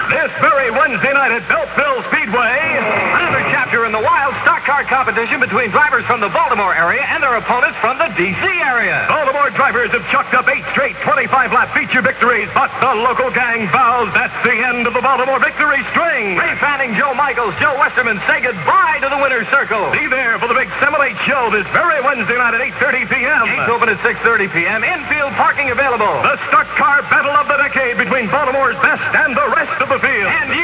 This very Wednesday night at Beltsville Speedway, another chapter in the wild stock car competition between drivers from the Baltimore area and their opponents from the D.C. area. Baltimore drivers have chucked up 8 straight 25-lap feature victories, but the local gang vows that's the end of the Baltimore victory string. Ray Fanning, Joe Michaels, Joe Westerman say goodbye to the winner's circle. Be there for the big 7-8 show this very Wednesday night at 8:30 p.m. Gates open at 6:30 p.m. Infield parking available. The stock car battle of the decade between Baltimore's best and the rest of the field. And